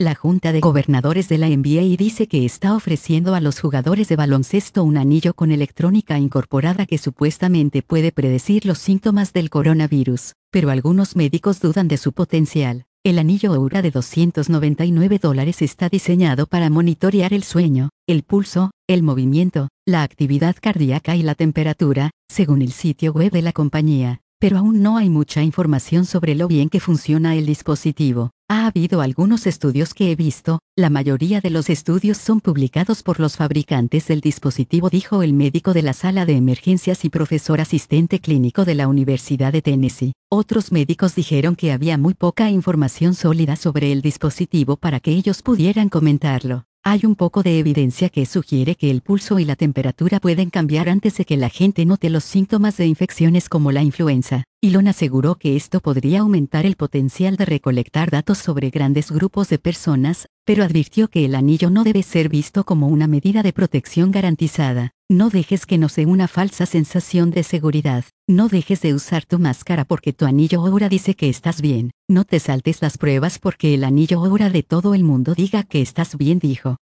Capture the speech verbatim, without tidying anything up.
La Junta de Gobernadores de la N B A dice que está ofreciendo a los jugadores de baloncesto un anillo con electrónica incorporada que supuestamente puede predecir los síntomas del coronavirus, pero algunos médicos dudan de su potencial. El anillo Oura de doscientos noventa y nueve dólares está diseñado para monitorear el sueño, el pulso, el movimiento, la actividad cardíaca y la temperatura, según el sitio web de la compañía, pero aún no hay mucha información sobre lo bien que funciona el dispositivo. Ha habido algunos estudios que he visto, la mayoría de los estudios son publicados por los fabricantes del dispositivo, dijo el médico de la sala de emergencias y profesor asistente clínico de la Universidad de Tennessee. Otros médicos dijeron que había muy poca información sólida sobre el dispositivo para que ellos pudieran comentarlo. Hay un poco de evidencia que sugiere que el pulso y la temperatura pueden cambiar antes de que la gente note los síntomas de infecciones como la influenza. Elon aseguró que esto podría aumentar el potencial de recolectar datos sobre grandes grupos de personas, pero advirtió que el anillo no debe ser visto como una medida de protección garantizada. No dejes que no sea una falsa sensación de seguridad. No dejes de usar tu máscara porque tu anillo Oura dice que estás bien. No te saltes las pruebas porque el anillo Oura de todo el mundo diga que estás bien, dijo.